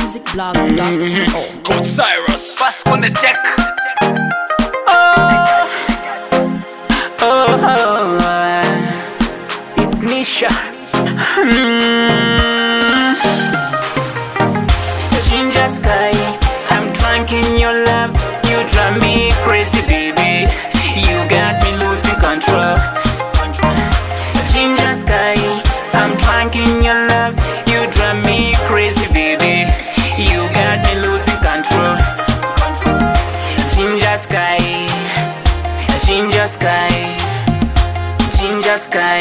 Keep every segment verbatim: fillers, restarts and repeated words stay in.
music blog dot co. Code Cyrus. Fast on the deck. Oh, oh, oh, uh, it's Nisha. Mm. Ginger Sky, I'm drunk in your love. You drive me crazy, baby. You got me losing control. Ginger Sky, I'm drunk in your love. You drive me crazy, baby. You got me losing control. Ginger Sky, Ginger Sky, Ginger Sky,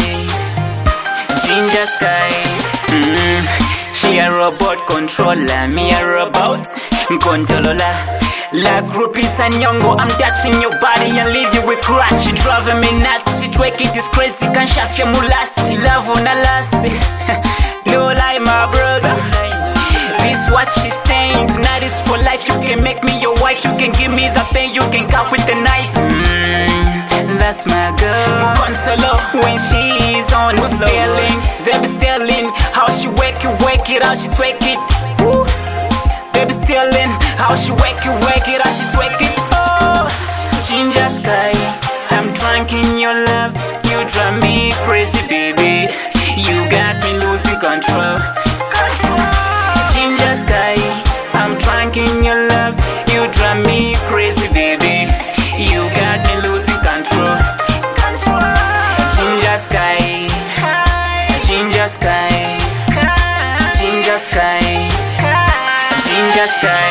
Ginger Sky. Mm. She a robot controller, me a robot controller. La group it's a nyongo, I'm touching your body and leave you with crack. She driving me nuts, she twerk it is crazy. Can't shaft your mulasti, love on a lassie. No lie, my brother. This what she's saying. Tonight is for life. You can make me your wife. You can give me the pain. You can cut with the knife. Mm, that's my girl. Contolo when she's on the stealing. They be stealing. How she wake it, wake it, how she twerk it. Woo. They be stealing. How she wake it, wake it, how she twerk it. Oh, Ginger Sky, I'm drunk in your love. You drive me crazy, baby. You got me losing control. Control. Ginger Sky, I'm drunk in your love. You drive me crazy, baby. You got me losing control. Control. Ginger Sky, Ginger Sky, Ginger Sky, Ginger Sky.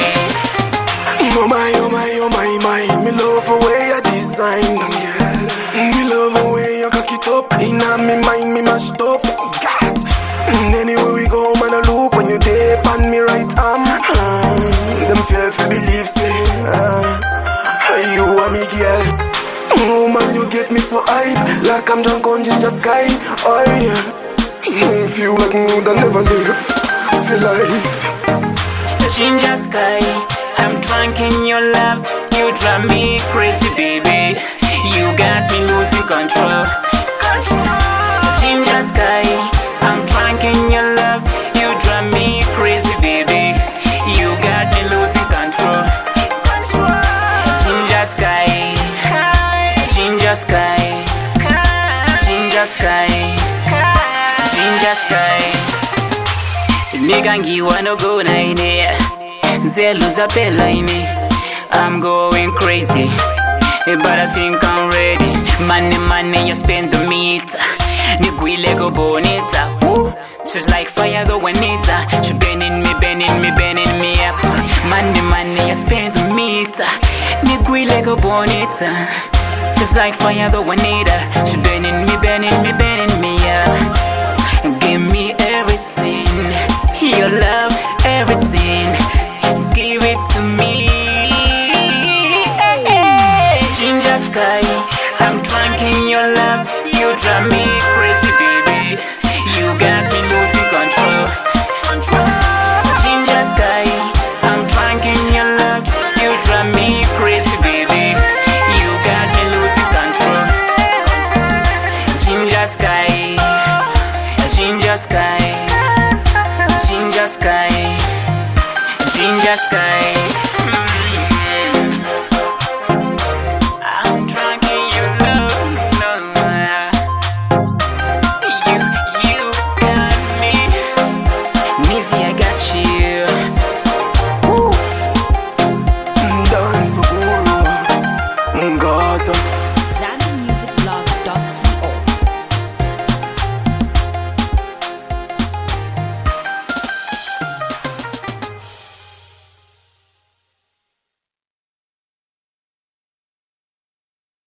Oh my, oh my, oh my, my. Me love the way you design them, yeah. Me love the way you cock it up. Inna me mind, me mashed up. God. Anywhere we go, man, I look when you dip on me right arm. Uh, them fear if you believe, say, uh, you are me, girl. Oh man, you get me so hype, like I'm drunk on Ginger Sky. Oh yeah, feel like me would never live for life. Ginger Sky, I'm drunk in your love. You drive me crazy, baby. You got me losing control. Control. Ginger Sky, I'm drunk in your love. You drive me crazy, baby. You got me losing control. Control. Ginger Sky, Ginger Sky, Ginger Sky, Ginger Sky. Nigga ngiwa no go na ine Zeluza pela ine I'm going crazy, but I think I'm ready. Money, money, you spend the meter. Niguile go bonita. Woo. She's like fire though when it's uh, she bending me, bending me, bending me up. Money, money, you spend the meter. Niguile go bonita. She's like fire though when it's uh, she bending me, bending me, bending me up. Give me everything, your love, everything. Give it to me. Ginger Sky, I'm drunk in your love. You drive me crazy, baby. You got me losing control. Ginger Sky, I'm drunk in your love. You drive me crazy, baby. You got me losing control. Ginger Sky, Ginger Sky, Ginger Sky, Ginger Sky.